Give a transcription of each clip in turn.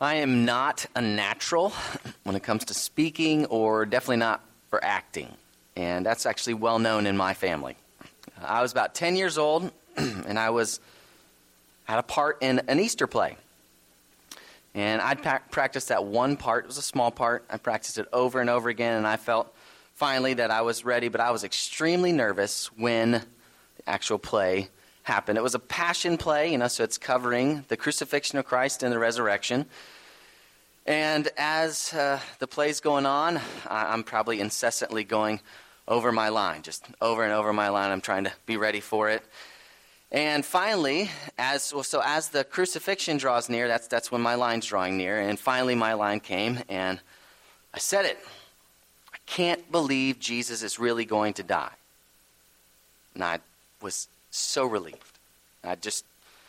I am not a natural when it comes to speaking, or definitely not for acting. And that's actually well known in my family. I was about 10 years old, and I had a part in an Easter play. And I'd practiced that one part. It was a small part. I practiced it over and over again, and I felt finally that I was ready, but I was extremely nervous when the actual play happened. It was a passion play, so it's covering the crucifixion of Christ and the resurrection. And as the play's going on, I'm probably incessantly going over my line, just over and over my line. I'm trying to be ready for it. And finally, as the crucifixion draws near, that's when my line's drawing near. And finally, my line came, and I said it. I can't believe Jesus is really going to die. And I was so relieved. I just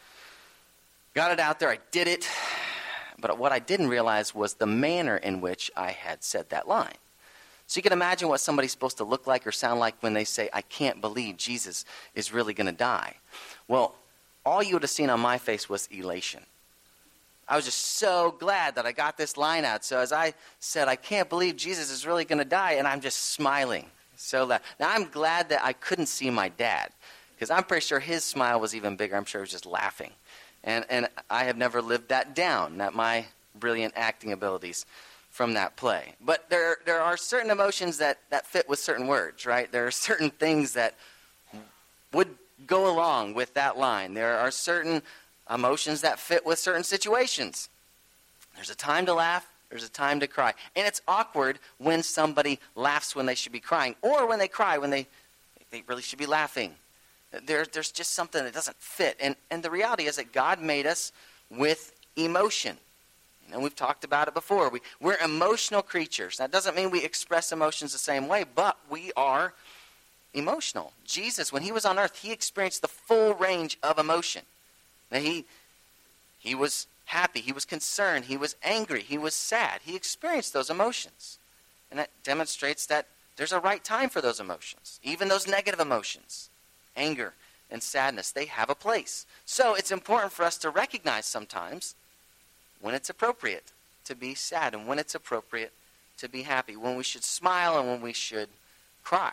got it out there. I did it. But what I didn't realize was the manner in which I had said that line. So you can imagine what somebody's supposed to look like or sound like when they say, I can't believe Jesus is really going to die. Well, all you would have seen on my face was elation. I was just so glad that I got this line out. So as I said, I can't believe Jesus is really going to die, and I'm just smiling so loud. Now, I'm glad that I couldn't see my dad, because I'm pretty sure his smile was even bigger. I'm sure he was just laughing. And I have never lived that down, not my brilliant acting abilities from that play. But there are certain emotions that fit with certain words, right? There are certain things that would go along with that line. There are certain emotions that fit with certain situations. There's a time to laugh, there's a time to cry. And it's awkward when somebody laughs when they should be crying, or when they cry when they really should be laughing. There's just something that doesn't fit. And the reality is that God made us with emotion. We've talked about it before. We're emotional creatures. That doesn't mean we express emotions the same way, but we are emotional. Jesus, when he was on earth, he experienced the full range of emotion. Now, he was happy, he was concerned, he was angry, he was sad. He experienced those emotions. And that demonstrates that there's a right time for those emotions, even those negative emotions. Anger and sadness, they have a place. So it's important for us to recognize sometimes when it's appropriate to be sad and when it's appropriate to be happy, when we should smile and when we should cry.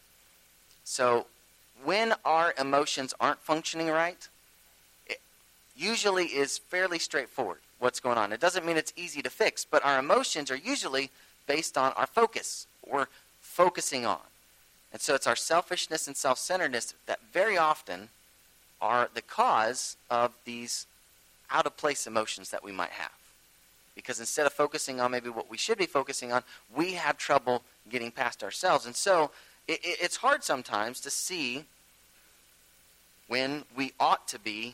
So when our emotions aren't functioning right, it usually is fairly straightforward what's going on. It doesn't mean it's easy to fix, but our emotions are usually based on our focus, what we're focusing on. And so it's our selfishness and self-centeredness that very often are the cause of these out-of-place emotions that we might have. Because instead of focusing on maybe what we should be focusing on, we have trouble getting past ourselves. And so it's hard sometimes to see when we ought to be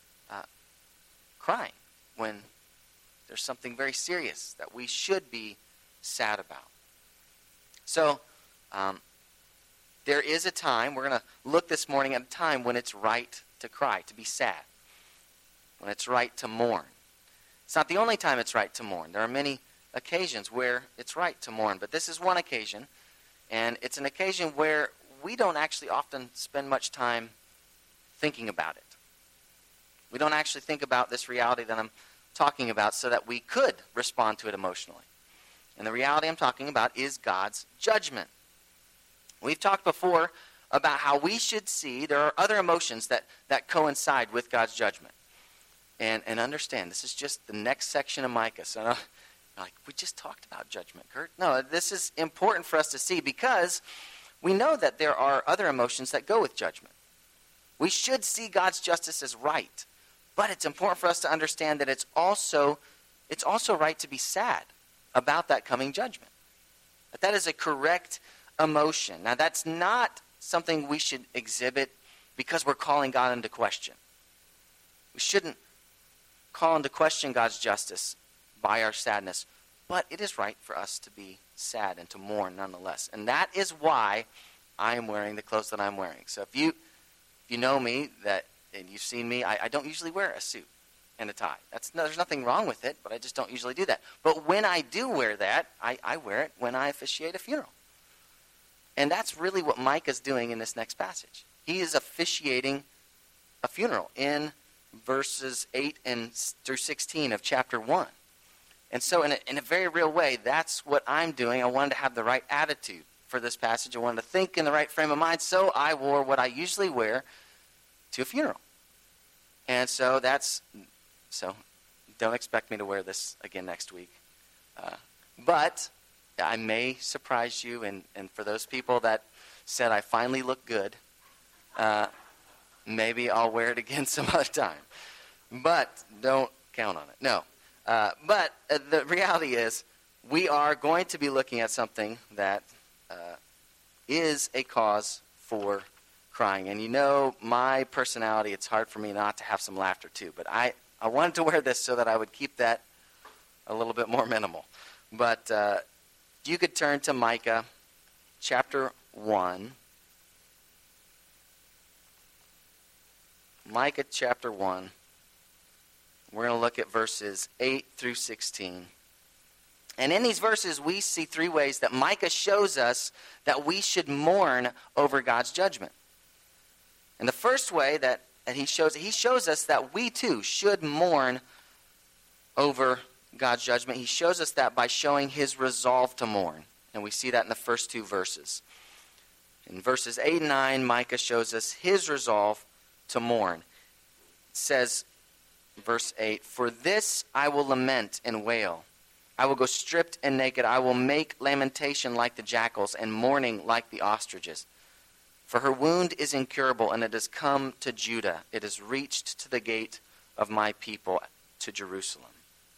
crying, when there's something very serious that we should be sad about. So, there is a time, we're going to look this morning at a time when it's right to cry, to be sad, when it's right to mourn. It's not the only time it's right to mourn. There are many occasions where it's right to mourn, but this is one occasion, and it's an occasion where we don't actually often spend much time thinking about it. We don't actually think about this reality that I'm talking about so that we could respond to it emotionally. And the reality I'm talking about is God's judgment. We've talked before about how we should see there are other emotions that coincide with God's judgment. And understand, this is just the next section of Micah. So, we just talked about judgment, Kurt. No, this is important for us to see because we know that there are other emotions that go with judgment. We should see God's justice as right. But it's important for us to understand that it's also right to be sad about that coming judgment. That is a correct emotion. Now, that's not something we should exhibit because we're calling God into question. We shouldn't call into question God's justice by our sadness, but it is right for us to be sad and to mourn nonetheless. And that is why I am wearing the clothes that I'm wearing. So if you know me and you've seen me, I don't usually wear a suit and a tie. There's nothing wrong with it, but I just don't usually do that. But when I do wear that, I wear it when I officiate a funeral. And that's really what Micah's doing in this next passage. He is officiating a funeral in verses 8 through 16 of chapter 1. And so in a very real way, that's what I'm doing. I wanted to have the right attitude for this passage. I wanted to think in the right frame of mind, so I wore what I usually wear to a funeral. And so don't expect me to wear this again next week. But I may surprise you, and for those people that said I finally look good, maybe I'll wear it again some other time. But don't count on it. No. But the reality is we are going to be looking at something that is a cause for crying. And you know my personality, it's hard for me not to have some laughter too. But I wanted to wear this so that I would keep that a little bit more minimal. But you could turn to Micah chapter 1. Micah chapter 1. We're going to look at verses 8 through 16. And in these verses, we see three ways that Micah shows us that we should mourn over God's judgment. And the first way that he shows us that we too should mourn over God's judgment. He shows us that by showing his resolve to mourn. And we see that in the first two verses. In verses 8 and 9, Micah shows us his resolve to mourn. It says, verse 8, "For this I will lament and wail. I will go stripped and naked. I will make lamentation like the jackals and mourning like the ostriches. For her wound is incurable, and it has come to Judah. It has reached to the gate of my people, to Jerusalem."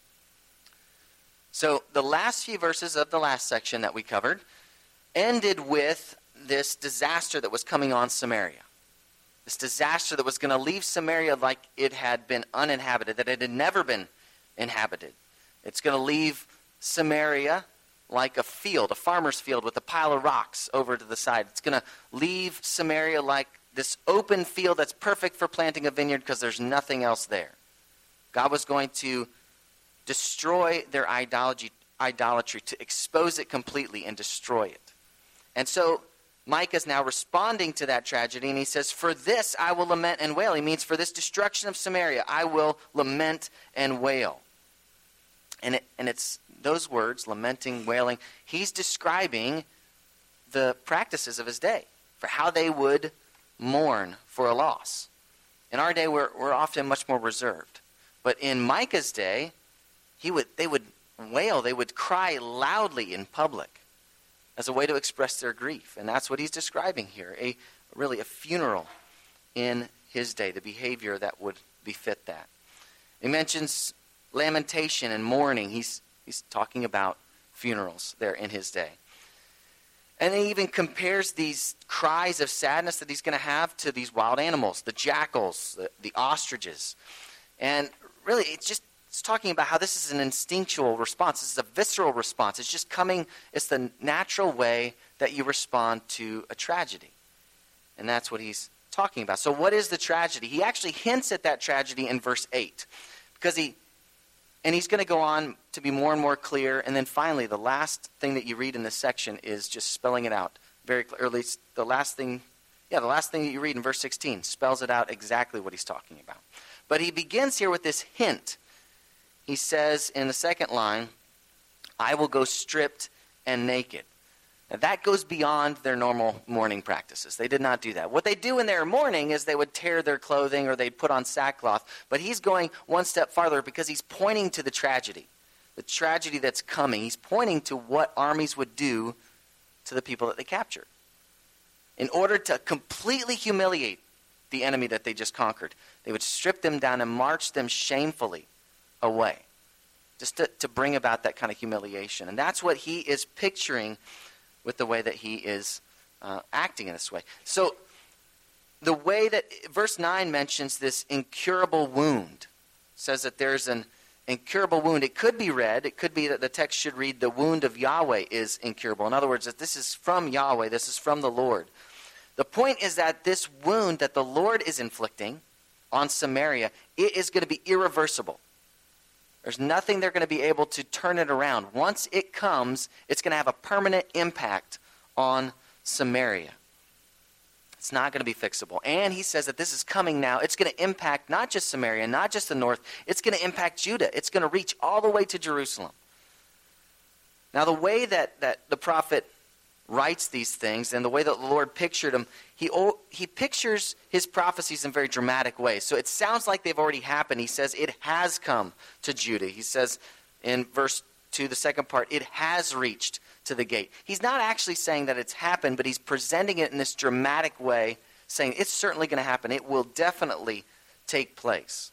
So the last few verses of the last section that we covered ended with this disaster that was coming on Samaria. This disaster that was going to leave Samaria like it had been uninhabited, that it had never been inhabited. It's going to leave Samaria like a field, a farmer's field with a pile of rocks over to the side. It's going to leave Samaria like this open field that's perfect for planting a vineyard because there's nothing else there. God was going to destroy their idolatry, to expose it completely and destroy it. And so Micah is now responding to that tragedy, and he says, "For this I will lament and wail." He means for this destruction of Samaria, I will lament and wail. And it's those words, lamenting, wailing, he's describing the practices of his day for how they would mourn for a loss. In our day, we're often much more reserved. But in Micah's day, they would wail, they would cry loudly in public as a way to express their grief. And that's what he's describing here, really a funeral in his day, the behavior that would befit that. He mentions lamentation and mourning. He's talking about funerals there in his day. And he even compares these cries of sadness that he's going to have to these wild animals, the jackals, the ostriches. And really, it's talking about how this is an instinctual response. This is a visceral response. It's just coming, it's the natural way that you respond to a tragedy. And that's what he's talking about. So what is the tragedy? He actually hints at that tragedy in verse 8. And he's going to go on to be more and more clear. And then finally, the last thing that you read in this section is just spelling it out very clearly. Or at least the last thing that you read in verse 16 spells it out exactly what he's talking about. But he begins here with this hint. He says in the second line, "I will go stripped and naked." Now that goes beyond their normal mourning practices. They did not do that. What they do in their mourning is they would tear their clothing or they'd put on sackcloth. But he's going one step farther because he's pointing to the tragedy that's coming. He's pointing to what armies would do to the people that they captured. In order to completely humiliate the enemy that they just conquered, they would strip them down and march them shamefully away, just to bring about that kind of humiliation. And that's what he is picturing with the way that he is acting in this way. So the way that verse 9 mentions this incurable wound, says that there's an incurable wound. It could be that the text should read, "The wound of Yahweh is incurable." In other words, that this is from Yahweh, this is from the Lord. The point is that this wound that the Lord is inflicting on Samaria, it is going to be irreversible. There's nothing they're going to be able to turn it around. Once it comes, it's going to have a permanent impact on Samaria. It's not going to be fixable. And he says that this is coming now. It's going to impact not just Samaria, not just the north. It's going to impact Judah. It's going to reach all the way to Jerusalem. Now, the way that the prophet writes these things and the way that the Lord pictured them, he pictures his prophecies in very dramatic ways. So it sounds like they've already happened. He says, it has come to Judah. He says in verse 2, the second part, it has reached to the gate. He's not actually saying that it's happened, but he's presenting it in this dramatic way, saying it's certainly going to happen. It will definitely take place.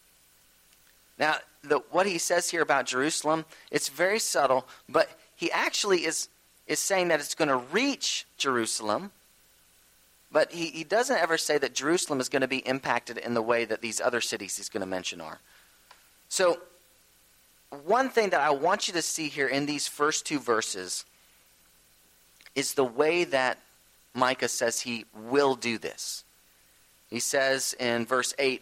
Now, what he says here about Jerusalem, it's very subtle, but he actually is saying that it's going to reach Jerusalem, but he doesn't ever say that Jerusalem is going to be impacted in the way that these other cities he's going to mention are. So, one thing that I want you to see here in these first two verses is the way that Micah says he will do this. He says in verse 8,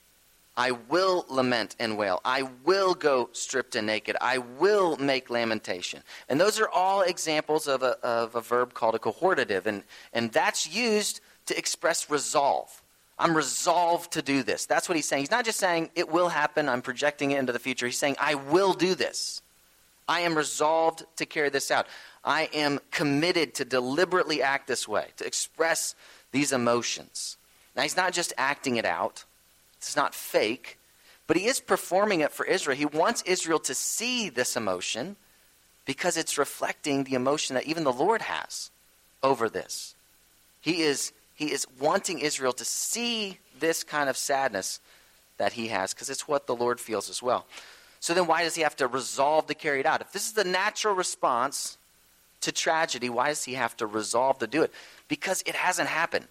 I will lament and wail. I will go stripped and naked. I will make lamentation. And those are all examples of a verb called a cohortative. And that's used to express resolve. I'm resolved to do this. That's what he's saying. He's not just saying it will happen. I'm projecting it into the future. He's saying I will do this. I am resolved to carry this out. I am committed to deliberately act this way, to express these emotions. Now, he's not just acting it out. It's not fake, but he is performing it for Israel. He wants Israel to see this emotion because it's reflecting the emotion that even the Lord has over this. He is wanting Israel to see this kind of sadness that he has because it's what the Lord feels as well. So then why does he have to resolve to carry it out? If this is the natural response to tragedy, why does he have to resolve to do it? Because it hasn't happened.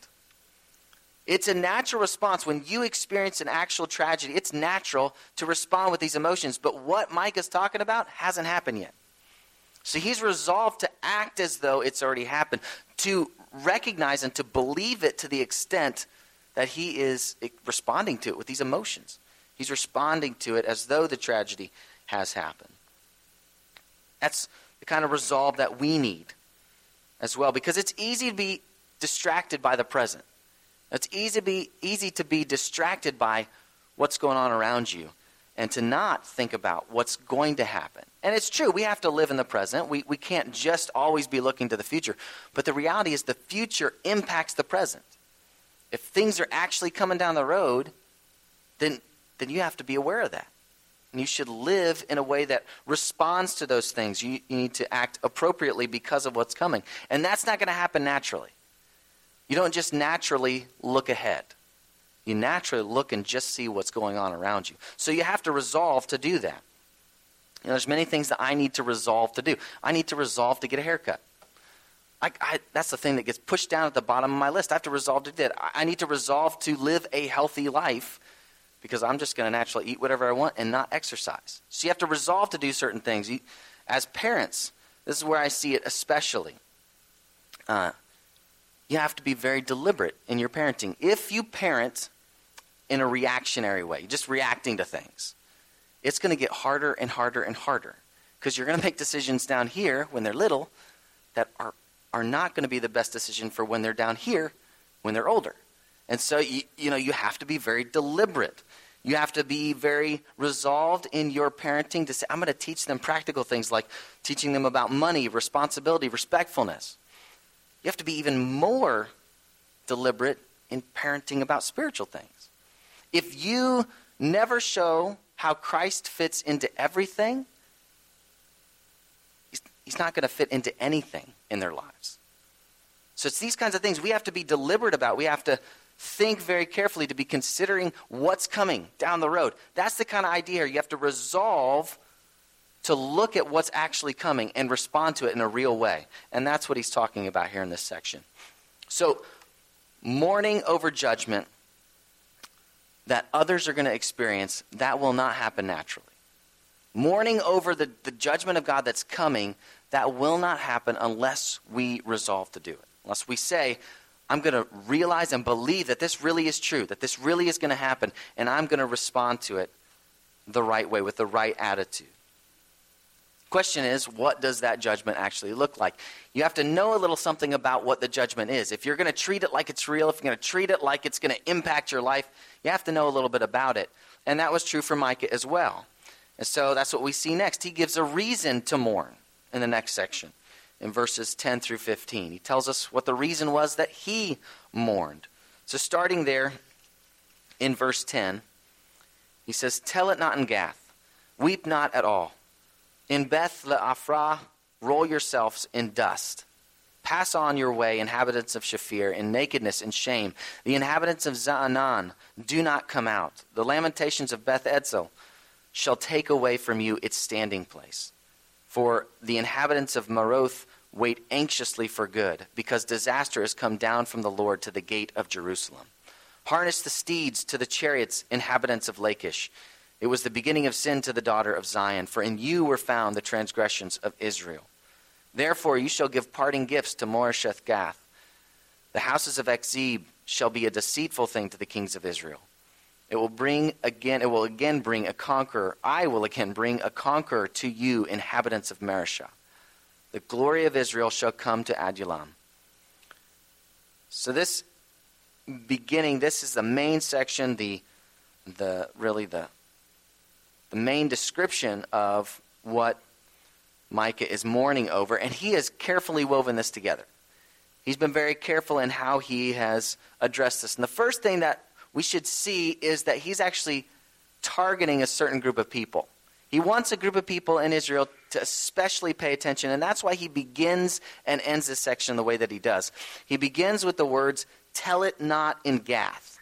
It's a natural response. When you experience an actual tragedy, it's natural to respond with these emotions. But what Micah's talking about hasn't happened yet. So he's resolved to act as though it's already happened, to recognize and to believe it to the extent that he is responding to it with these emotions. He's responding to it as though the tragedy has happened. That's the kind of resolve that we need as well, because it's easy to be distracted by the present. It's easy to be distracted by what's going on around you and to not think about what's going to happen. And it's true, we have to live in the present. We can't just always be looking to the future. But the reality is the future impacts the present. If things are actually coming down the road, then you have to be aware of that. And you should live in a way that responds to those things. You need to act appropriately because of what's coming. And that's not going to happen naturally. You don't just naturally look ahead. You naturally look and just see what's going on around you. So you have to resolve to do that. You know, there's many things that I need to resolve to do. I need to resolve to get a haircut. That's the thing that gets pushed down at the bottom of my list. I have to resolve to do that. I need to resolve to live a healthy life because I'm just going to naturally eat whatever I want and not exercise. So you have to resolve to do certain things. As parents, this is where I see it especially. You have to be very deliberate in your parenting. If you parent in a reactionary way, just reacting to things, it's going to get harder and harder and harder because you're going to make decisions down here when they're little that are not going to be the best decision for when they're down here when they're older. And so, you have to be very deliberate. You have to be very resolved in your parenting to say, I'm going to teach them practical things like teaching them about money, responsibility, respectfulness. You have to be even more deliberate in parenting about spiritual things. If you never show how Christ fits into everything, he's not going to fit into anything in their lives. So it's these kinds of things we have to be deliberate about. We have to think very carefully to be considering what's coming down the road. That's the kind of idea here. You have to resolve to look at what's actually coming and respond to it in a real way. And that's what he's talking about here in this section. So, mourning over judgment that others are going to experience, that will not happen naturally. Mourning over the judgment of God that's coming, that will not happen unless we resolve to do it. Unless we say, I'm going to realize and believe that this really is true, that this really is going to happen, and I'm going to respond to it the right way, with the right attitude. Question is, what does that judgment actually look like? You have to know a little something about what the judgment is. If you're going to treat it like it's real, if you're going to treat it like it's going to impact your life, you have to know a little bit about it. And that was true for Micah as well. And so that's what we see next. He gives a reason to mourn. in the next section, in verses 10 through 15. He tells us what the reason was that he mourned. So starting there in verse 10, he says, "Tell it not in Gath, weep not at all. In Beth Le'aphrah, roll yourselves in dust. Pass on your way, inhabitants of Shaphir, in nakedness and shame. The inhabitants of Zaanan, do not come out. The lamentations of Beth Ezel shall take away from you its standing place. For the inhabitants of Maroth wait anxiously for good, because disaster has come down from the Lord to the gate of Jerusalem. Harness the steeds to the chariots, inhabitants of Lachish. It was the beginning of sin to the daughter of Zion, for in you were found the transgressions of Israel. Therefore you shall give parting gifts to Moresheth Gath. The houses of Akzib shall be a deceitful thing to the kings of Israel. It will again bring a conqueror. I will again bring a conqueror to you, inhabitants of Mareshah. The glory of Israel shall come to Adullam." So this is the main section, the main description of what Micah is mourning over, and he has carefully woven this together. He's been very careful in how he has addressed this. And the first thing that we should see is that he's actually targeting a certain group of people. He wants a group of people in Israel to especially pay attention, and that's why he begins and ends this section the way that he does. He begins with the words, "Tell it not in Gath."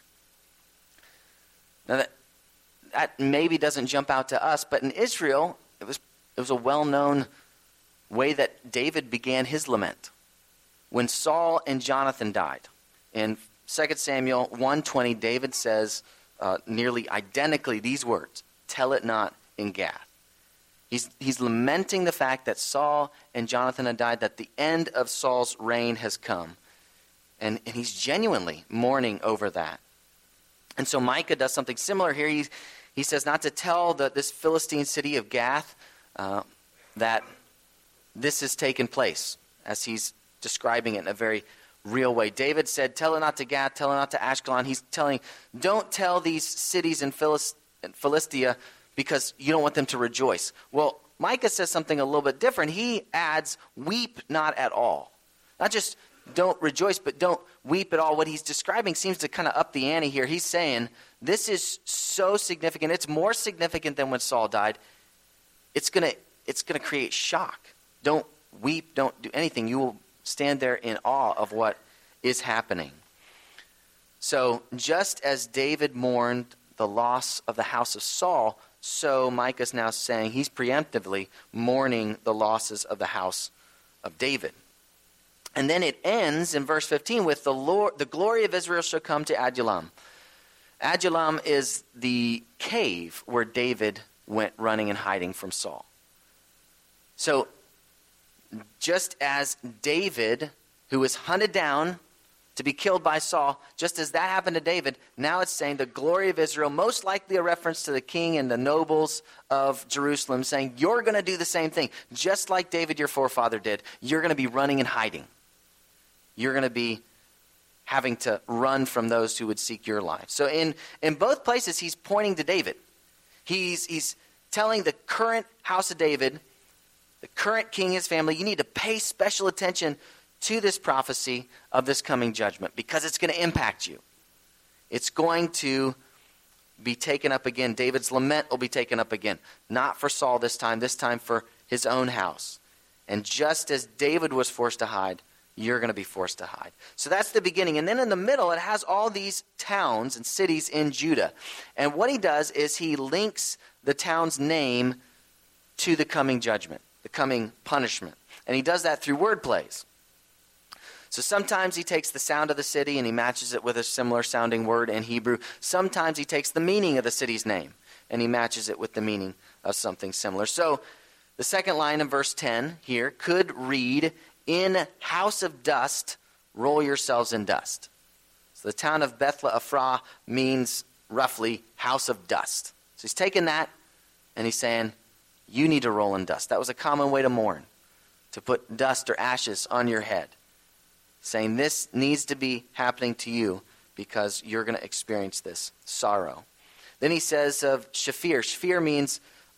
Now that maybe doesn't jump out to us, but in Israel, it was a well-known way that David began his lament. When Saul and Jonathan died, in 2 Samuel 1:20, David says nearly identically these words, "Tell it not in Gath." He's lamenting the fact that Saul and Jonathan had died, that the end of Saul's reign has come. And he's genuinely mourning over that. And so Micah does something similar here. He says not to tell this Philistine city of Gath that this has taken place, as he's describing it in a very real way. David said, "Tell it not to Gath, tell it not to Ashkelon." He's telling, don't tell these cities in Philistia because you don't want them to rejoice. Well, Micah says something a little bit different. He adds, "Weep not at all." Not just don't rejoice, but don't weep at all. What he's describing seems to kind of up the ante here. He's saying, this is so significant. It's more significant than when Saul died. It's going to create shock. Don't weep, don't do anything. You will stand there in awe of what is happening. So just as David mourned the loss of the house of Saul, so Micah's now saying he's preemptively mourning the losses of the house of David. And then it ends in verse 15 with the glory of Israel shall come to Adullam. Adullam is the cave where David went running and hiding from Saul. So just as David, who was hunted down to be killed by Saul, just as that happened to David, now it's saying the glory of Israel, most likely a reference to the king and the nobles of Jerusalem, saying you're going to do the same thing. Just like David, your forefather, did. You're going to be running and hiding. You're going to be having to run from those who would seek your life. So in both places, he's pointing to David. He's telling the current house of David, the current king, his family, you need to pay special attention to this prophecy of this coming judgment because it's going to impact you. It's going to be taken up again. David's lament will be taken up again. Not for Saul this time for his own house. And just as David was forced to hide, you're going to be forced to hide. So that's the beginning. And then in the middle, it has all these towns and cities in Judah. And what he does is he links the town's name to the coming judgment, the coming punishment. And he does that through word plays. So sometimes he takes the sound of the city and he matches it with a similar sounding word in Hebrew. Sometimes he takes the meaning of the city's name and he matches it with the meaning of something similar. So the second line in verse 10 here could read, "In house of dust, roll yourselves in dust." So the town of Beth Le'aphrah means roughly house of dust. So he's taking that and he's saying, you need to roll in dust. That was a common way to mourn, to put dust or ashes on your head. Saying this needs to be happening to you because you're going to experience this sorrow. Then he says of Shaphir. Shaphir means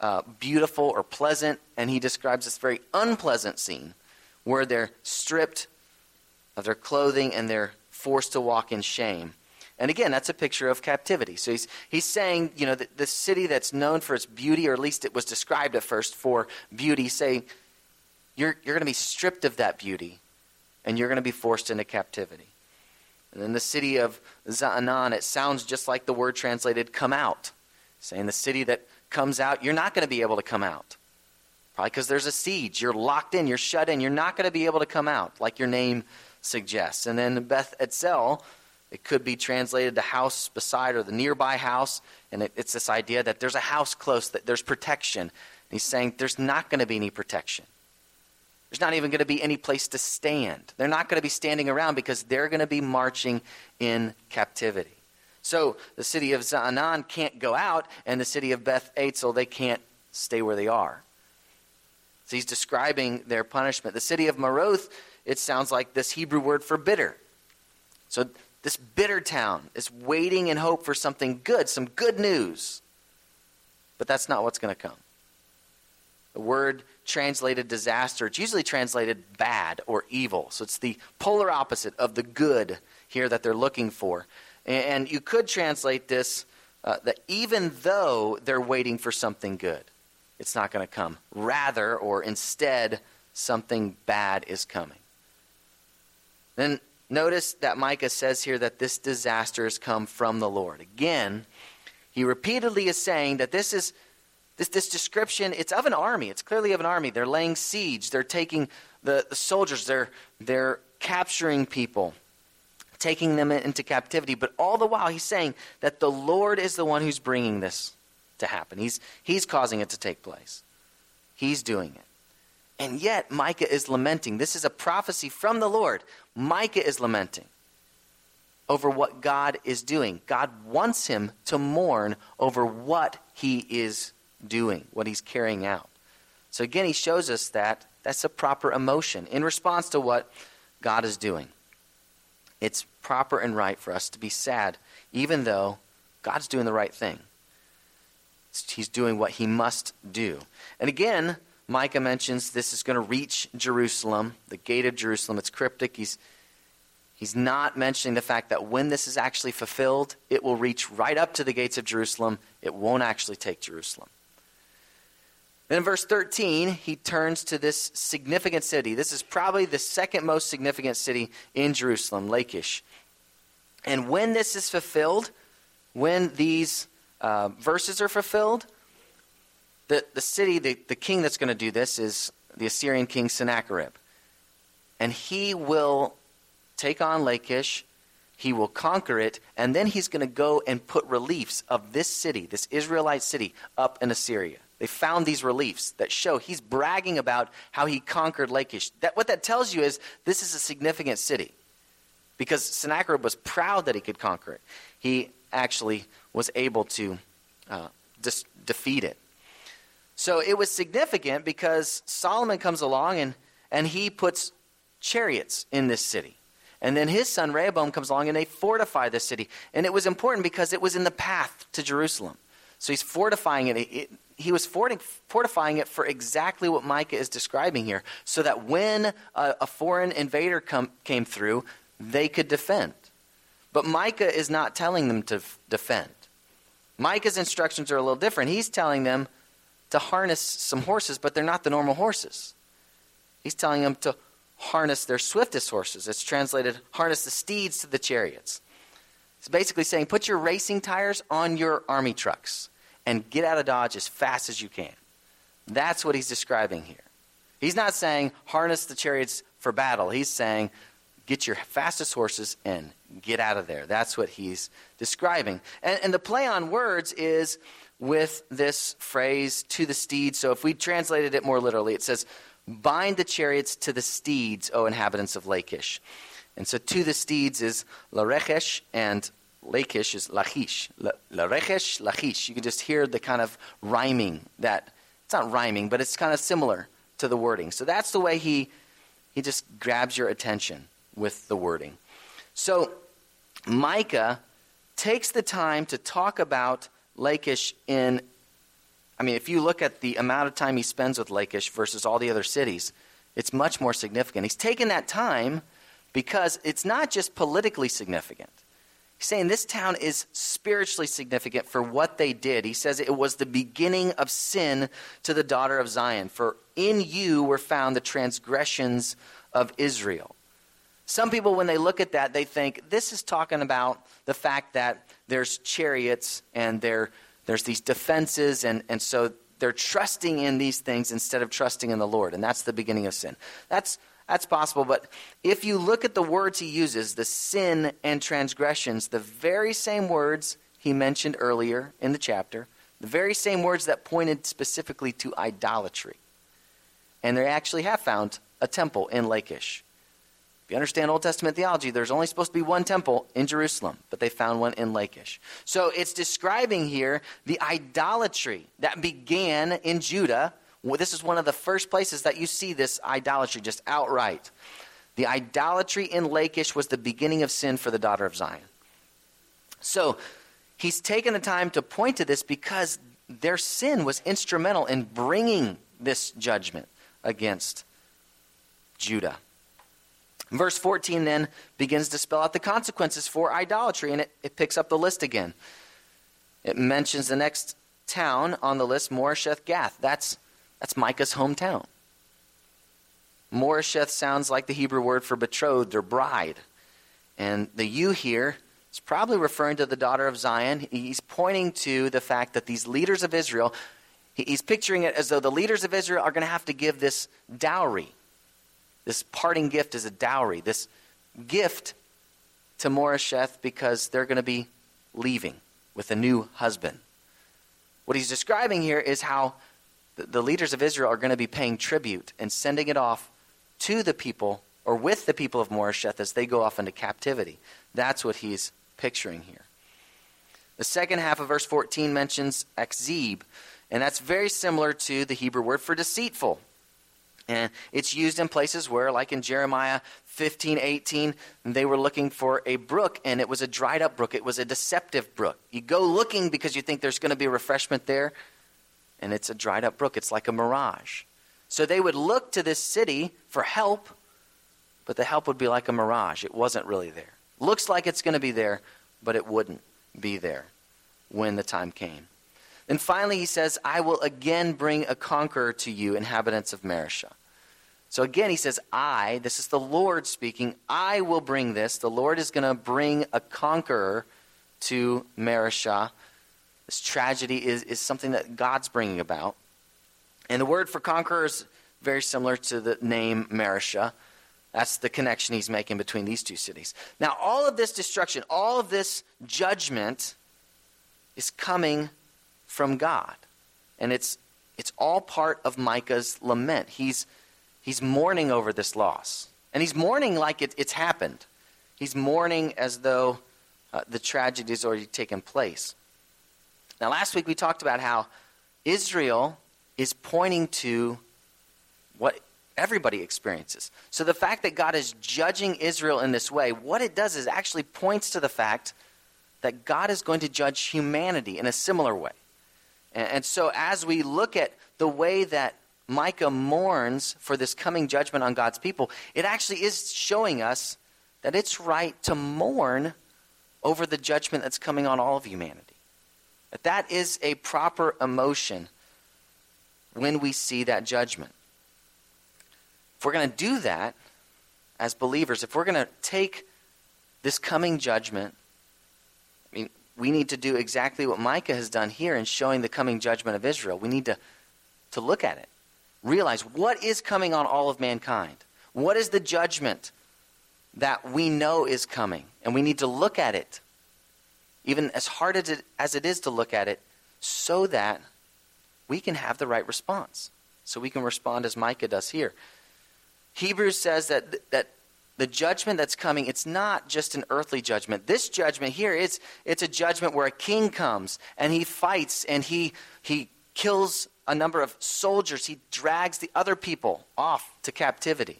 beautiful or pleasant, and he describes this very unpleasant scene where they're stripped of their clothing and they're forced to walk in shame. And again, that's a picture of captivity. So he's saying, the city that's known for its beauty, or at least it was described at first for beauty, saying you're going to be stripped of that beauty and you're going to be forced into captivity. And then the city of Za'anan, it sounds just like the word translated come out, saying the city that comes out, you're not going to be able to come out. Probably because there's a siege. You're locked in, you're shut in, you're not going to be able to come out, like your name suggests. And then Beth Etzel, it could be translated the house beside or the nearby house, and it's this idea that there's a house close, that there's protection. And he's saying there's not going to be any protection. There's not even going to be any place to stand. They're not going to be standing around because they're going to be marching in captivity. So the city of Za'anan can't go out, and the city of Beth Etzel, they can't stay where they are. So he's describing their punishment. The city of Maroth, it sounds like this Hebrew word for bitter. So this bitter town is waiting in hope for something good, some good news. But that's not what's going to come. The word translated disaster, it's usually translated bad or evil. So it's the polar opposite of the good here that they're looking for. And you could translate this that even though they're waiting for something good, it's not going to come. Rather, or instead, something bad is coming. Then notice that Micah says here that this disaster has come from the Lord. Again, he repeatedly is saying that this description, it's of an army. It's clearly of an army. They're laying siege. They're taking the soldiers. They're capturing people, taking them into captivity. But all the while, he's saying that the Lord is the one who's bringing this to happen. He's causing it to take place. He's doing it. And yet, Micah is lamenting. This is a prophecy from the Lord. Micah is lamenting over what God is doing. God wants him to mourn over what he is doing, what he's carrying out. So again, he shows us that that's a proper emotion in response to what God is doing. It's proper and right for us to be sad, even though God's doing the right thing. He's doing what he must do. And again, Micah mentions this is going to reach Jerusalem, the gate of Jerusalem. It's cryptic. He's not mentioning the fact that when this is actually fulfilled, it will reach right up to the gates of Jerusalem. It won't actually take Jerusalem. Then in verse 13, he turns to this significant city. This is probably the second most significant city in Jerusalem, Lachish. And when this is fulfilled, when these verses are fulfilled, the city, the king that's going to do this is the Assyrian king Sennacherib. And he will take on Lachish, he will conquer it, and then he's going to go and put reliefs of this city, this Israelite city, up in Assyria. They found these reliefs that show he's bragging about how he conquered Lachish. What that tells you is this is a significant city because Sennacherib was proud that he could conquer it. He actually was able to defeat it. So it was significant because Solomon comes along and he puts chariots in this city. And then his son Rehoboam comes along and they fortify this city. And it was important because it was in the path to Jerusalem. So he's fortifying it. He was fortifying it for exactly what Micah is describing here, so that when a foreign invader came through, they could defend. But Micah is not telling them to defend. Micah's instructions are a little different. He's telling them to harness some horses, but they're not the normal horses. He's telling them to harness their swiftest horses. It's translated, harness the steeds to the chariots. It's basically saying, put your racing tires on your army trucks and get out of Dodge as fast as you can. That's what he's describing here. He's not saying harness the chariots for battle. He's saying get your fastest horses and get out of there. That's what he's describing. And the play on words is with this phrase, to the steeds. So if we translated it more literally, it says, bind the chariots to the steeds, O inhabitants of Lachish. And so to the steeds is Larechesh, and Lachish is Lachish. Larechesh, Lachish. You can just hear the kind of rhyming that, it's not rhyming, but it's kind of similar to the wording. So that's the way he just grabs your attention with the wording. So Micah takes the time to talk about Lachish in I mean, if you look at the amount of time he spends with Lachish versus all the other cities, it's much more significant. He's taken that time because it's not just politically significant. He's saying this town is spiritually significant for what they did. He says it was the beginning of sin to the daughter of Zion. For in you were found the transgressions of Israel. Some people, when they look at that, they think this is talking about the fact that there's chariots and there's these defenses, and so they're trusting in these things instead of trusting in the Lord, and that's the beginning of sin. That's possible, but if you look at the words he uses, the sin and transgressions, the very same words he mentioned earlier in the chapter, the very same words that pointed specifically to idolatry. And they actually have found a temple in Lachish. If you understand Old Testament theology, there's only supposed to be one temple in Jerusalem, but they found one in Lachish. So it's describing here the idolatry that began in Judah. Well, this is one of the first places that you see this idolatry just outright. The idolatry in Lachish was the beginning of sin for the daughter of Zion. So he's taken the time to point to this because their sin was instrumental in bringing this judgment against Judah. Verse 14 then begins to spell out the consequences for idolatry, and it picks up the list again. It mentions the next town on the list, Moresheth Gath. That's Micah's hometown. Moresheth sounds like the Hebrew word for betrothed or bride. And the you here is probably referring to the daughter of Zion. He's pointing to the fact that these leaders of Israel, he's picturing it as though the leaders of Israel are going to have to give this dowry. This parting gift is a dowry. This gift to Moresheth because they're going to be leaving with a new husband. What he's describing here is how the leaders of Israel are going to be paying tribute and sending it off to the people or with the people of Moresheth as they go off into captivity. That's what he's picturing here. The second half of verse 14 mentions akzib, and that's very similar to the Hebrew word for deceitful. And it's used in places where, like in Jeremiah 15:18, they were looking for a brook, and it was a dried up brook. It was a deceptive brook. You go looking because you think there's going to be refreshment there, and it's a dried up brook. It's like a mirage. So they would look to this city for help, but the help would be like a mirage. It wasn't really there. Looks like it's going to be there, but it wouldn't be there when the time came. And finally he says, I will again bring a conqueror to you, inhabitants of Mareshah. So again he says, this is the Lord speaking, I will bring this. The Lord is going to bring a conqueror to Mareshah. This tragedy is something that God's bringing about. And the word for conqueror is very similar to the name Mareshah. That's the connection he's making between these two cities. Now all of this destruction, all of this judgment is coming from God. And it's all part of Micah's lament. He's mourning over this loss. And he's mourning like it's happened. He's mourning as though the tragedy has already taken place. Now last week we talked about how Israel is pointing to what everybody experiences. So the fact that God is judging Israel in this way, what it does is actually points to the fact that God is going to judge humanity in a similar way. And so as we look at the way that Micah mourns for this coming judgment on God's people, it actually is showing us that it's right to mourn over the judgment that's coming on all of humanity. That is a proper emotion when we see that judgment. If we're going to do that as believers, if we're going to take this coming judgment, we need to do exactly what Micah has done here in showing the coming judgment of Israel. We need to look at it. Realize what is coming on all of mankind. What is the judgment that we know is coming? And we need to look at it, even as hard as it is to look at it, so that we can have the right response. So we can respond as Micah does here. Hebrews says that the judgment that's coming, it's not just an earthly judgment. This judgment here, it's a judgment where a king comes and he fights and he kills a number of soldiers. He drags the other people off to captivity.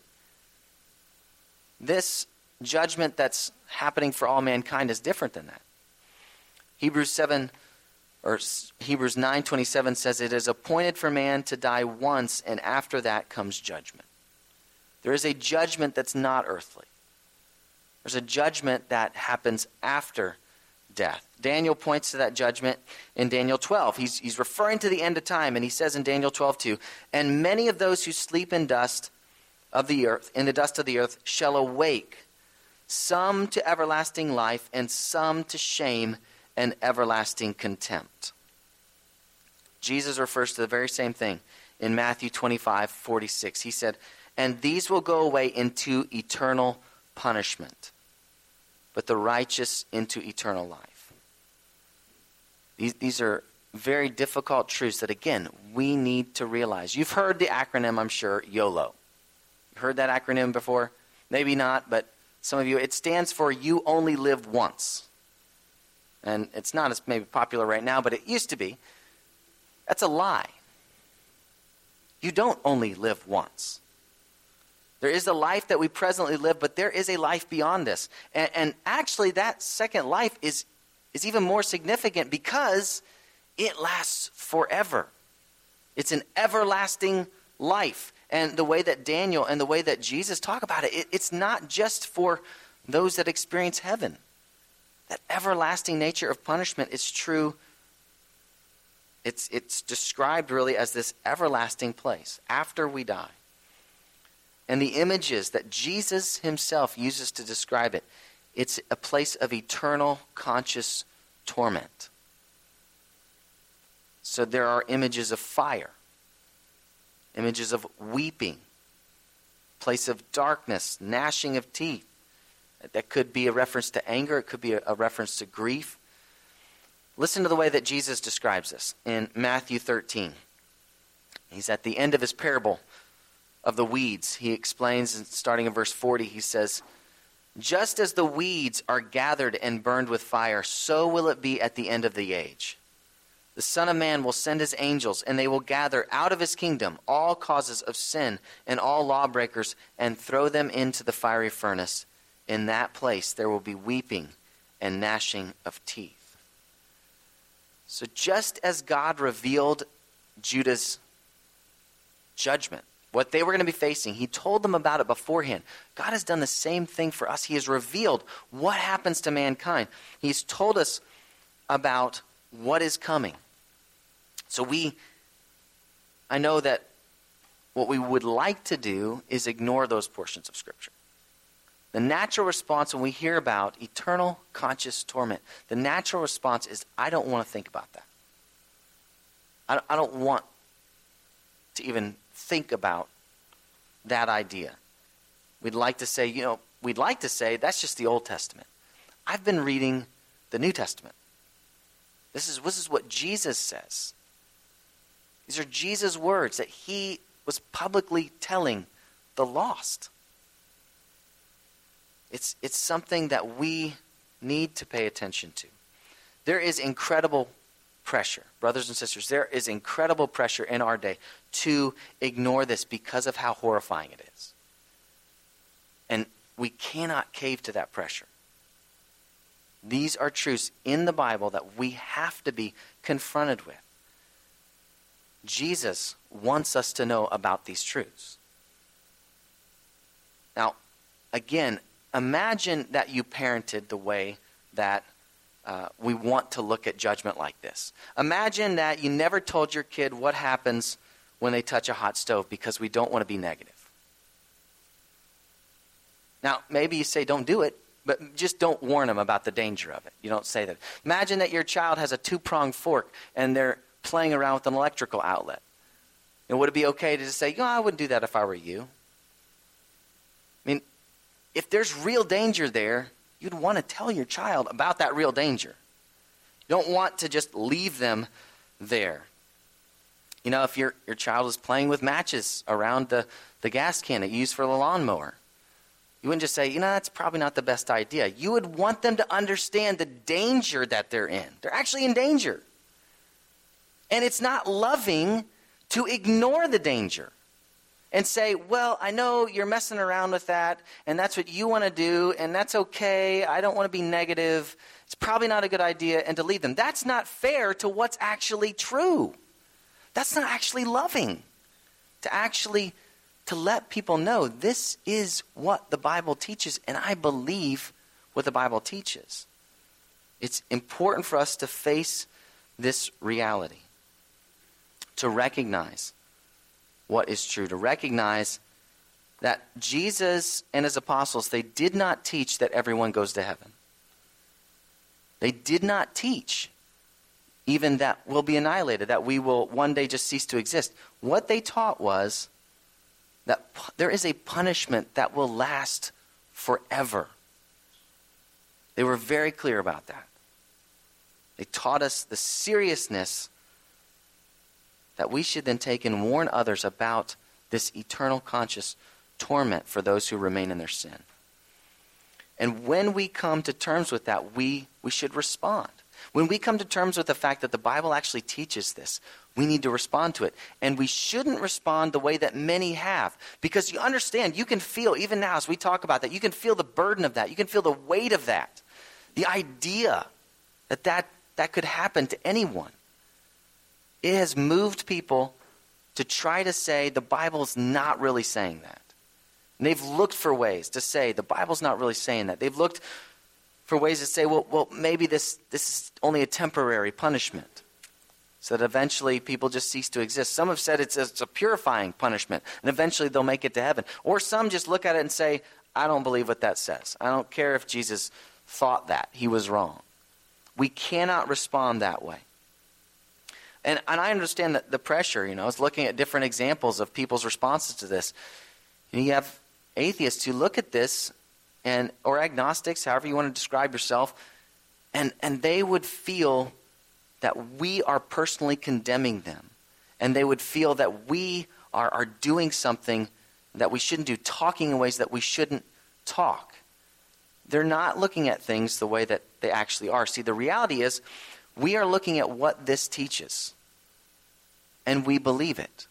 This judgment that's happening for all mankind is different than that. Hebrews 7 Or Hebrews 9:27 says, it is appointed for man to die once, and after that comes judgment. There is a judgment that's not earthly. There's a judgment that happens after death. Daniel points to that judgment in Daniel 12. He's referring to the end of time, and he says in Daniel 12:2, and many of those who sleep in dust of the earth, in the dust of the earth, shall awake, some to everlasting life, and some to shame and everlasting contempt. Jesus refers to the very same thing in Matthew 25:46. He said, and these will go away into eternal punishment, but the righteous into eternal life. These are very difficult truths that, again, we need to realize. You've heard the acronym, I'm sure, YOLO. You've heard that acronym before? Maybe not, but some of you, it stands for You Only Live Once. And it's not as maybe popular right now, but it used to be. That's a lie. You don't only live once. There is a life that we presently live, but there is a life beyond this. And actually, that second life is even more significant because it lasts forever. It's an everlasting life. And the way that Daniel and the way that Jesus talk about it, it's not just for those that experience heaven. That everlasting nature of punishment is true. It's described really as this everlasting place after we die. And the images that Jesus himself uses to describe it, it's a place of eternal conscious torment. So there are images of fire, images of weeping, place of darkness, gnashing of teeth. That could be a reference to anger. It could be a reference to grief. Listen to the way that Jesus describes this in Matthew 13. He's at the end of his parable of the weeds. He explains, starting in verse 40, he says, just as the weeds are gathered and burned with fire, so will it be at the end of the age. The Son of Man will send his angels, and they will gather out of his kingdom all causes of sin and all lawbreakers, and throw them into the fiery furnace. In that place there will be weeping and gnashing of teeth. So just as God revealed Judah's judgment, what they were going to be facing, he told them about it beforehand. God has done the same thing for us. He has revealed what happens to mankind. He's told us about what is coming. So I know that what we would like to do is ignore those portions of Scripture. The natural response when we hear about eternal conscious torment, the natural response is, I don't want to think about that. I don't want to even think about that idea. We'd like to say, that's just the Old Testament. I've been reading the New Testament. This is what Jesus says. These are Jesus' words that he was publicly telling the lost. It's something that we need to pay attention to. There is incredible pressure, brothers and sisters, there is incredible pressure in our day to ignore this because of how horrifying it is. And we cannot cave to that pressure. These are truths in the Bible that we have to be confronted with. Jesus wants us to know about these truths. Now, again, imagine that you parented the way that we want to look at judgment like this. Imagine that you never told your kid what happens when they touch a hot stove because we don't want to be negative. Now, maybe you say don't do it, but just don't warn them about the danger of it. You don't say that. Imagine that your child has a two-pronged fork and they're playing around with an electrical outlet. And would it be okay to just say, I wouldn't do that if I were you? I mean, if there's real danger there, you'd want to tell your child about that real danger. You don't want to just leave them there. If your child is playing with matches around the gas can that you use for the lawnmower, you wouldn't just say, that's probably not the best idea. You would want them to understand the danger that they're in. They're actually in danger. And it's not loving to ignore the danger and say, well, I know you're messing around with that, and that's what you want to do, and that's okay. I don't want to be negative. it's probably not a good idea and to leave them. That's not fair to what's actually true. That's not actually loving. To let people know this is what the Bible teaches, and I believe what the Bible teaches. It's important for us to face this reality, to recognize what is true, to recognize that Jesus and his apostles, they did not teach that everyone goes to heaven. They did not teach even that we'll be annihilated, that we will one day just cease to exist. What they taught was that there is a punishment that will last forever. They were very clear about that. They taught us the seriousness that we should then take and warn others about this eternal conscious torment for those who remain in their sin. And when we come to terms with that, we should respond. When we come to terms with the fact that the Bible actually teaches this, we need to respond to it. And we shouldn't respond the way that many have. Because you understand, you can feel, even now as we talk about that, you can feel the burden of that. You can feel the weight of that. The idea that could happen to anyone. It has moved people to try to say the Bible's not really saying that. And they've looked for ways to say the Bible's not really saying that. They've looked for ways to say, well, maybe this is only a temporary punishment, so that eventually people just cease to exist. Some have said it's a purifying punishment, and eventually they'll make it to heaven. Or some just look at it and say, I don't believe what that says. I don't care if Jesus thought that. He was wrong. We cannot respond that way. And I understand the pressure, I was looking at different examples of people's responses to this. And you have atheists who look at this, or agnostics, however you want to describe yourself, and they would feel that we are personally condemning them. And they would feel that we are doing something that we shouldn't do, talking in ways that we shouldn't talk. They're not looking at things the way that they actually are. See, the reality is, we are looking at what this teaches, and we believe it.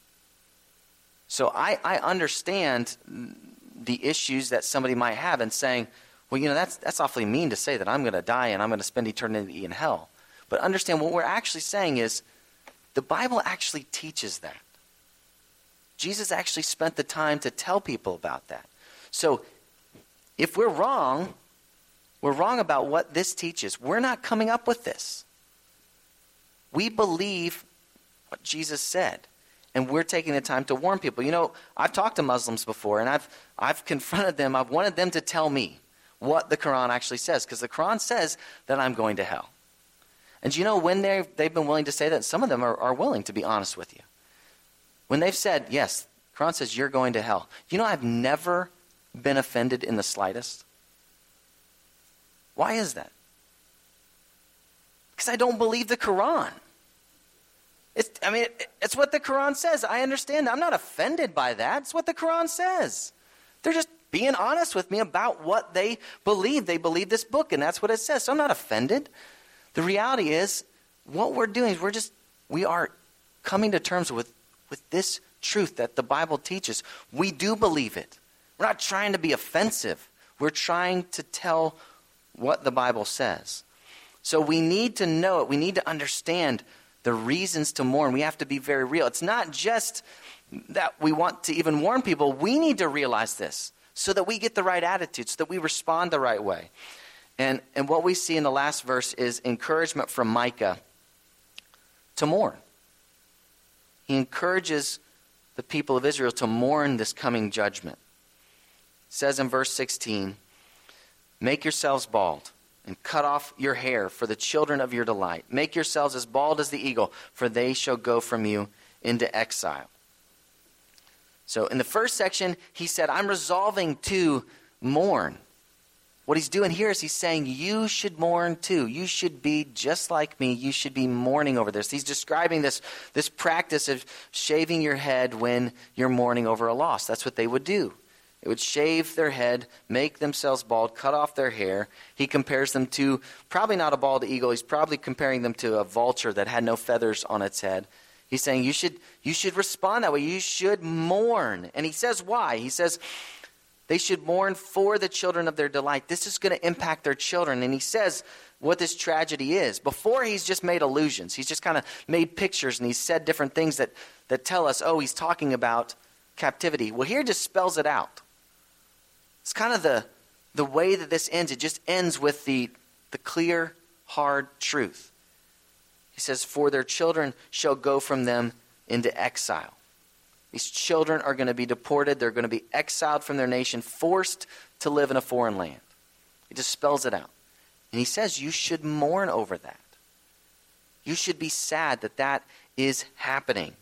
So I understand the issues that somebody might have in saying, well, that's awfully mean to say that I'm going to die and I'm going to spend eternity in hell. But understand what we're actually saying is the Bible actually teaches that. Jesus actually spent the time to tell people about that. So if we're wrong about what this teaches. We're not coming up with this. We believe what Jesus said. And we're taking the time to warn people. I've talked to Muslims before, and I've confronted them. I've wanted them to tell me what the Quran actually says, because the Quran says that I'm going to hell. And when they've been willing to say that, some of them are willing to be honest with you. When they've said, yes, the Quran says you're going to hell. I've never been offended in the slightest. Why is that? Because I don't believe the Quran. It's what the Quran says. I understand. I'm not offended by that. It's what the Quran says. They're just being honest with me about what they believe. They believe this book, and that's what it says. So I'm not offended. The reality is, what we're doing is we are coming to terms with this truth that the Bible teaches. We do believe it. We're not trying to be offensive. We're trying to tell what the Bible says. So we need to know it. We need to understand the reasons to mourn. We have to be very real. It's not just that we want to even warn people. We need to realize this so that we get the right attitude, so that we respond the right way. And what we see in the last verse is encouragement from Micah to mourn. He encourages the people of Israel to mourn this coming judgment. It says in verse 16, "Make yourselves bald and cut off your hair for the children of your delight. Make yourselves as bald as the eagle, for they shall go from you into exile." So in the first section, he said, I'm resolving to mourn. What he's doing here is he's saying you should mourn too. You should be just like me. You should be mourning over this. He's describing this practice of shaving your head when you're mourning over a loss. That's what they would do. They would shave their head, make themselves bald, cut off their hair. He compares them to probably not a bald eagle. He's probably comparing them to a vulture that had no feathers on its head. He's saying you should respond that way. You should mourn. And he says why. He says they should mourn for the children of their delight. This is going to impact their children. And he says what this tragedy is. Before, he's just made allusions. He's just kind of made pictures, and he's said different things that tell us, oh, he's talking about captivity. Well, here just spells it out. It's kind of the way that this ends. It just ends with the clear, hard truth. He says, for their children shall go from them into exile. These children are going to be deported. They're going to be exiled from their nation, forced to live in a foreign land. He just spells it out. And he says you should mourn over that. You should be sad that that is happening.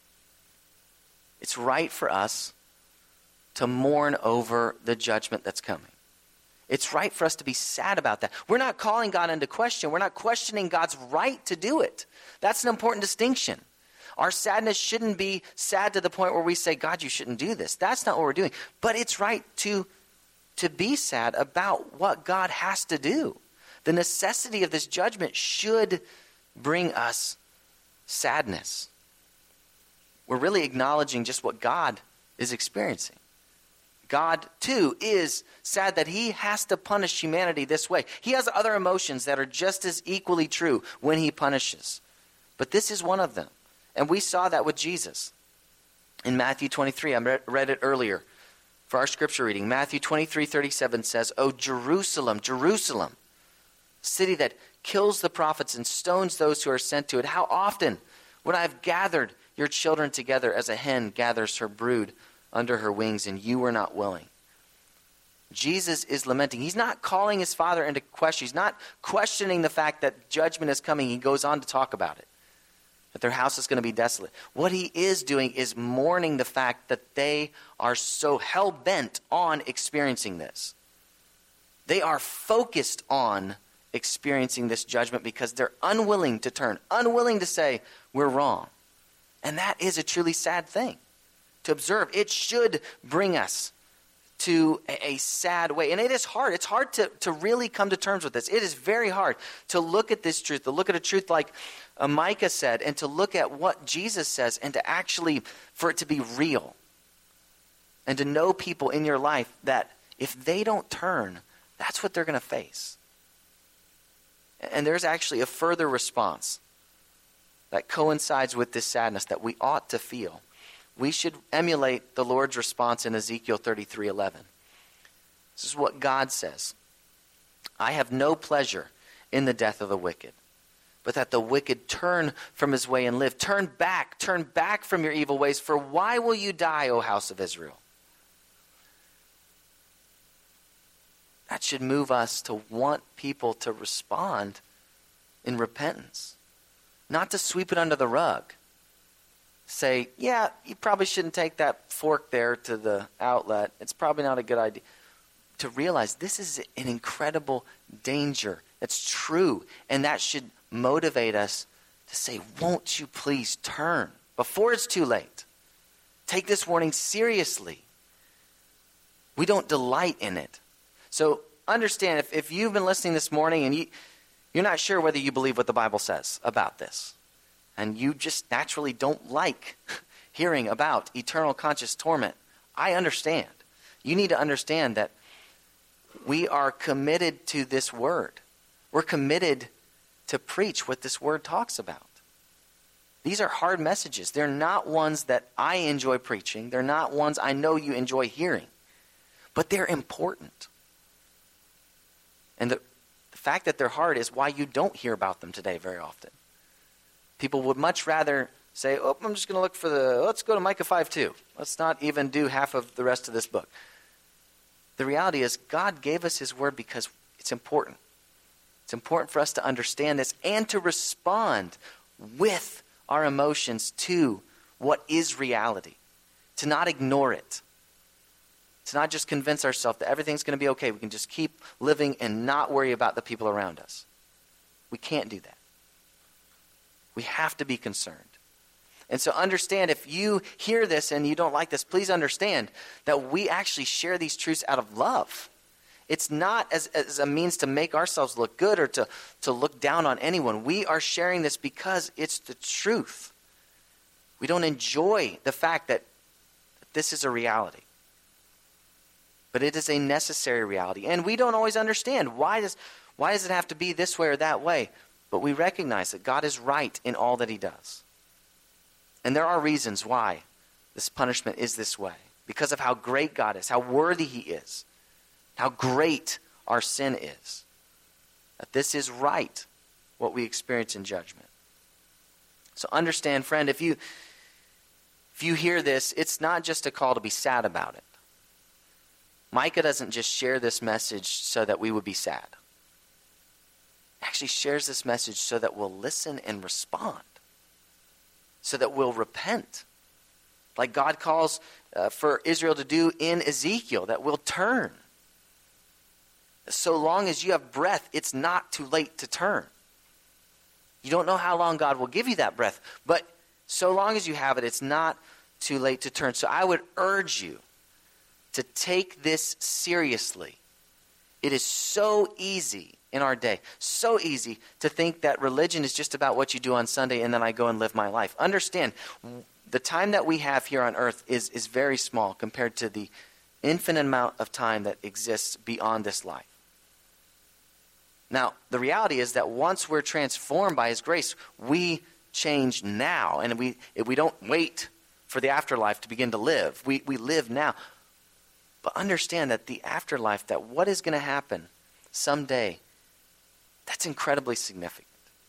It's right for us to mourn over the judgment that's coming. It's right for us to be sad about that. We're not calling God into question. We're not questioning God's right to do it. That's an important distinction. Our sadness shouldn't be sad to the point where we say, God, you shouldn't do this. That's not what we're doing. But it's right to be sad about what God has to do. The necessity of this judgment should bring us sadness. We're really acknowledging just what God is experiencing. God, too, is sad that he has to punish humanity this way. He has other emotions that are just as equally true when he punishes. But this is one of them. And we saw that with Jesus. In Matthew 23, I read it earlier for our scripture reading. Matthew 23:37 says, "O Jerusalem, Jerusalem, city that kills the prophets and stones those who are sent to it. How often would I have gathered your children together as a hen gathers her brood under her wings, and you were not willing." Jesus is lamenting. He's not calling his Father into question. He's not questioning the fact that judgment is coming. He goes on to talk about it, that their house is going to be desolate. What he is doing is mourning the fact that they are so hell-bent on experiencing this. They are focused on experiencing this judgment because they're unwilling to turn, unwilling to say, we're wrong. And that is a truly sad thing to observe. It should bring us to a sad way. And it is hard. It's hard to really come to terms with this. It is very hard to look at this truth, to look at a truth like Micah said, and to look at what Jesus says, and to actually, for it to be real. And to know people in your life that if they don't turn, that's what they're going to face. And there's actually a further response that coincides with this sadness that we ought to feel. We should emulate the Lord's response in Ezekiel 33:11. This is what God says. "I have no pleasure in the death of the wicked, but that the wicked turn from his way and live. Turn back from your evil ways, for why will you die, O house of Israel?" That should move us to want people to respond in repentance, not to sweep it under the rug. Say, yeah, you probably shouldn't take that fork there to the outlet. It's probably not a good idea. To realize this is an incredible danger. That's true. And that should motivate us to say, won't you please turn before it's too late? Take this warning seriously. We don't delight in it. So understand, if you've been listening this morning and you're not sure whether you believe what the Bible says about this, and you just naturally don't like hearing about eternal conscious torment, I understand. You need to understand that we are committed to this word. We're committed to preach what this word talks about. These are hard messages. They're not ones that I enjoy preaching. They're not ones I know you enjoy hearing. But they're important. And the fact that they're hard is why you don't hear about them today very often. People would much rather say, oh, I'm just going to look for let's go to Micah 5:2. Let's not even do half of the rest of this book. The reality is God gave us his word because it's important. It's important for us to understand this and to respond with our emotions to what is reality. To not ignore it. To not just convince ourselves that everything's going to be okay. We can just keep living and not worry about the people around us. We can't do that. We have to be concerned. And so understand, if you hear this and you don't like this, please understand that we actually share these truths out of love. It's not as a means to make ourselves look good or to look down on anyone. We are sharing this because it's the truth. We don't enjoy the fact that this is a reality. But it is a necessary reality. And we don't always understand. Why Why does it have to be this way or that way? But we recognize that God is right in all that he does. And there are reasons why this punishment is this way. Because of how great God is, how worthy he is, how great our sin is. That this is right, what we experience in judgment. So understand, friend, if you hear this, it's not just a call to be sad about it. Micah doesn't just share this message so that we would be sad. He actually shares this message so that we'll listen and respond. So that we'll repent. Like God calls for Israel to do in Ezekiel, that we'll turn. So long as you have breath, it's not too late to turn. You don't know how long God will give you that breath, but so long as you have it, it's not too late to turn. So I would urge you to take this seriously. It is so easy in our day, so easy to think that religion is just about what you do on Sunday and then I go and live my life. Understand, the time that we have here on earth is very small compared to the infinite amount of time that exists beyond this life. Now, the reality is that once we're transformed by his grace, we change now. And we don't wait for the afterlife to begin to live. We live now. But understand that the afterlife, that what is going to happen someday, that's incredibly significant.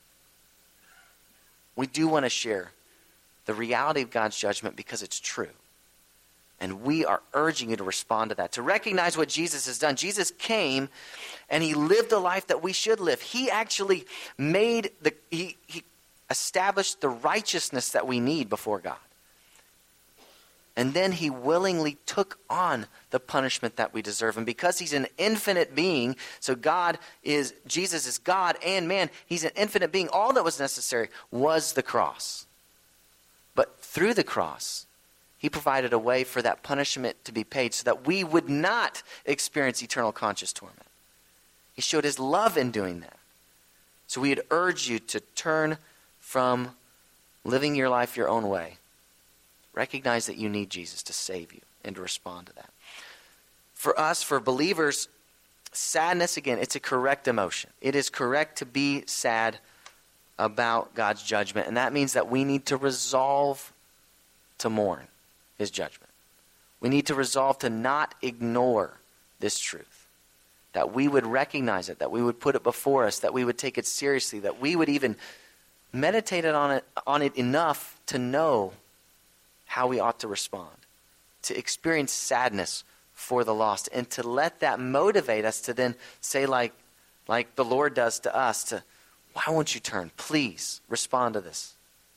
We do want to share the reality of God's judgment because it's true. And we are urging you to respond to that, to recognize what Jesus has done. Jesus came and he lived the life that we should live. He actually he established the righteousness that we need before God. And then he willingly took on the punishment that we deserve. And because he's an infinite being, so Jesus is God and man, he's an infinite being. All that was necessary was the cross. But through the cross, he provided a way for that punishment to be paid so that we would not experience eternal conscious torment. He showed his love in doing that. So we would urge you to turn from living your life your own way. Recognize that you need Jesus to save you and to respond to that. For us, for believers, sadness, again, it's a correct emotion. It is correct to be sad about God's judgment. And that means that we need to resolve to mourn his judgment. We need to resolve to not ignore this truth. That we would recognize it, that we would put it before us, that we would take it seriously, that we would even meditate on it enough to know how we ought to respond, to experience sadness for the lost, and to let that motivate us to then say like the Lord does to us, to, why won't you turn? Please respond to this.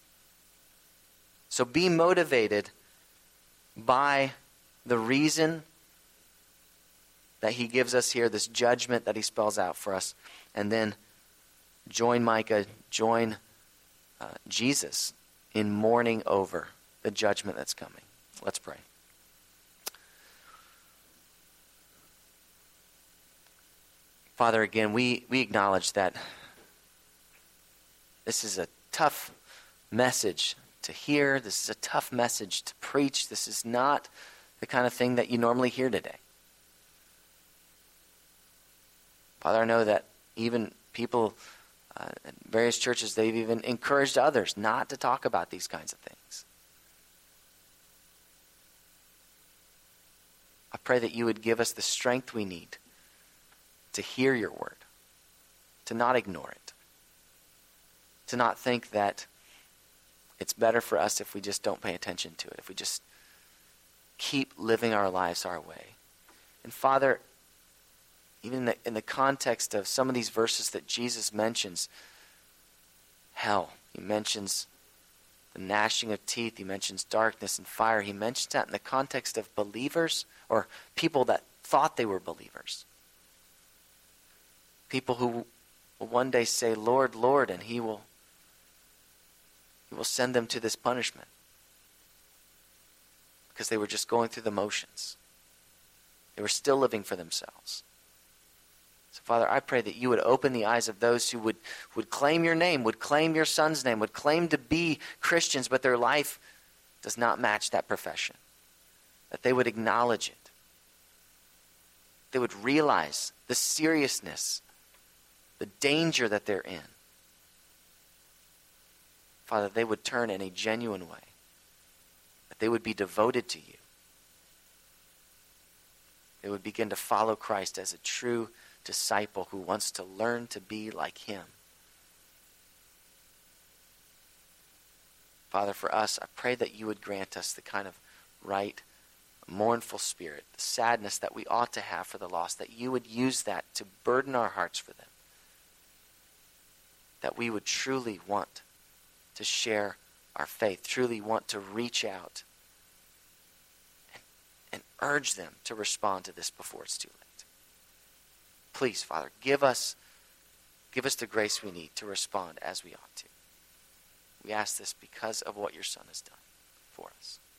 So be motivated by the reason that he gives us here, this judgment that he spells out for us, and then join Micah, join Jesus in mourning over the judgment that's coming. Let's pray. Father, again, we acknowledge that this is a tough message to hear. This is a tough message to preach. This is not the kind of thing that you normally hear today. Father, I know that even people at various churches, they've even encouraged others not to talk about these kinds of things. I pray that you would give us the strength we need to hear your word, to not ignore it, to not think that it's better for us if we just don't pay attention to it, if we just keep living our lives our way. And Father, even in the context of some of these verses that Jesus mentions, hell, he mentions the gnashing of teeth, he mentions darkness and fire. He mentions that in the context of believers or people that thought they were believers. People who will one day say, Lord, Lord, and he will send them to this punishment because they were just going through the motions. They were still living for themselves. So, Father, I pray that you would open the eyes of those who would claim your name, would claim your son's name, would claim to be Christians, but their life does not match that profession. That they would acknowledge it. They would realize the seriousness the danger that they're in, Father, they would turn in a genuine way, that they would be devoted to you. They would begin to follow Christ as a true disciple who wants to learn to be like him. Father, for us, I pray that you would grant us the kind of right, mournful spirit, the sadness that we ought to have for the lost, that you would use that to burden our hearts for them, that we would truly want to share our faith, truly want to reach out and urge them to respond to this before it's too late. Please, Father, give us the grace we need to respond as we ought to. We ask this because of what your Son has done for us.